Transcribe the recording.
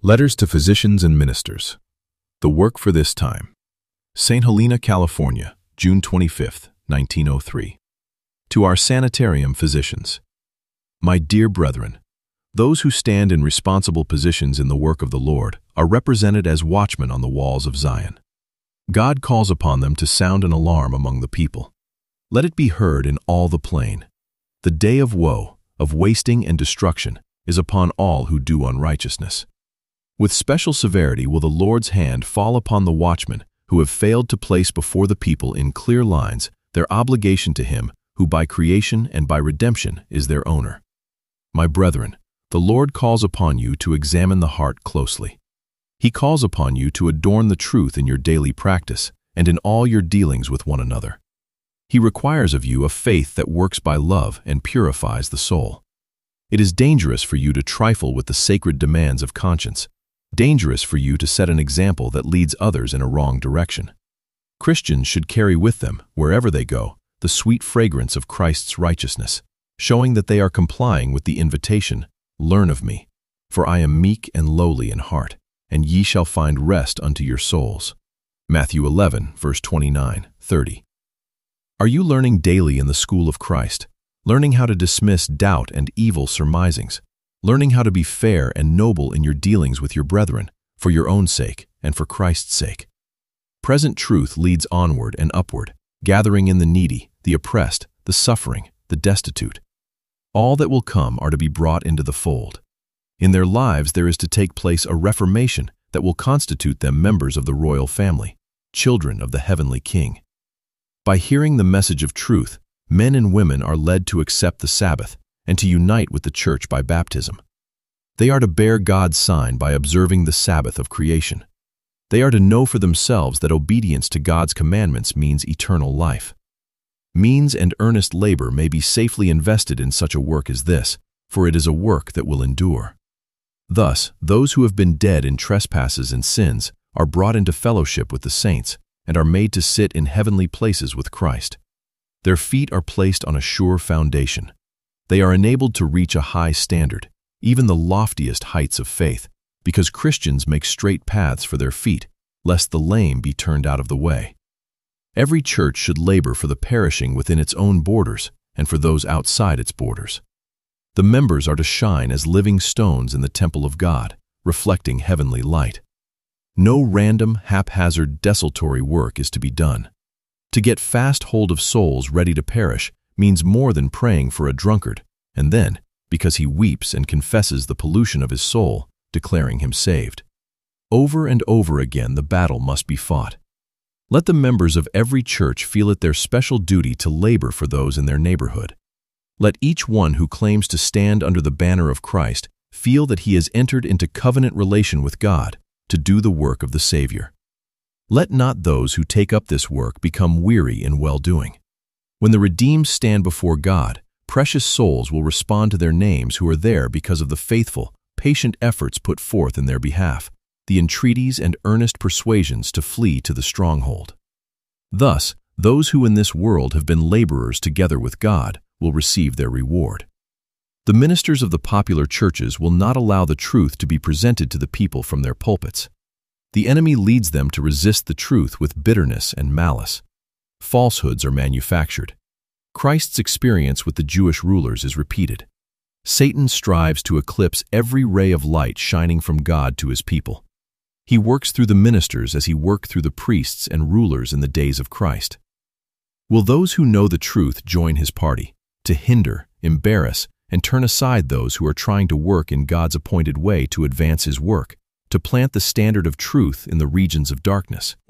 Letters to Physicians and Ministers. The Work for This Time. St. Helena, California, June 25, 1903. To our sanitarium physicians. My dear brethren, those who stand in responsible positions in the work of the Lord are represented as watchmen on the walls of Zion. God calls upon them to sound an alarm among the people. Let it be heard in all the plain. The day of woe, of wasting and destruction, is upon all who do unrighteousness. With special severity will the Lord's hand fall upon the watchmen who have failed to place before the people in clear lines their obligation to Him who by creation and by redemption is their owner. My brethren, the Lord calls upon you to examine the heart closely. He calls upon you to adorn the truth in your daily practice and in all your dealings with one another. He requires of you a faith that works by love and purifies the soul. It is dangerous for you to trifle with the sacred demands of conscience, dangerous for you to set an example that leads others in a wrong direction. Christians should carry with them, wherever they go, the sweet fragrance of Christ's righteousness, showing that they are complying with the invitation, "Learn of me, for I am meek and lowly in heart, and ye shall find rest unto your souls." Matthew 11, verse 29, 30. Are you learning daily in the school of Christ, learning how to dismiss doubt and evil surmisings, learning how to be fair and noble in your dealings with your brethren, for your own sake and for Christ's sake? Present truth leads onward and upward, gathering in the needy, the oppressed, the suffering, the destitute. All that will come are to be brought into the fold. In their lives there is to take place a reformation that will constitute them members of the royal family, children of the heavenly King. By hearing the message of truth, men and women are led to accept the Sabbath and to unite with the church by baptism. They are to bear God's sign by observing the Sabbath of creation. They are to know for themselves that obedience to God's commandments means eternal life. Means and earnest labor may be safely invested in such a work as this, for it is a work that will endure. Thus, those who have been dead in trespasses and sins are brought into fellowship with the saints and are made to sit in heavenly places with Christ. Their feet are placed on a sure foundation. They are enabled to reach a high standard, even the loftiest heights of faith, because Christians make straight paths for their feet, lest the lame be turned out of the way. Every church should labor for the perishing within its own borders and for those outside its borders. The members are to shine as living stones in the temple of God, reflecting heavenly light. No random, haphazard, desultory work is to be done. To get fast hold of souls ready to perish means more than praying for a drunkard, and then, because he weeps and confesses the pollution of his soul, declaring him saved. Over and over again the battle must be fought. Let the members of every church feel it their special duty to labor for those in their neighborhood. Let each one who claims to stand under the banner of Christ feel that he has entered into covenant relation with God to do the work of the Savior. Let not those who take up this work become weary in well-doing. When the redeemed stand before God, precious souls will respond to their names who are there because of the faithful, patient efforts put forth in their behalf, the entreaties and earnest persuasions to flee to the stronghold. Thus, those who in this world have been laborers together with God will receive their reward. The ministers of the popular churches will not allow the truth to be presented to the people from their pulpits. The enemy leads them to resist the truth with bitterness and malice. Falsehoods are manufactured. Christ's experience with the Jewish rulers is repeated. Satan strives to eclipse every ray of light shining from God to his people. He works through the ministers as he worked through the priests and rulers in the days of Christ. Will those who know the truth join his party, to hinder, embarrass, and turn aside those who are trying to work in God's appointed way to advance his work, to plant the standard of truth in the regions of darkness?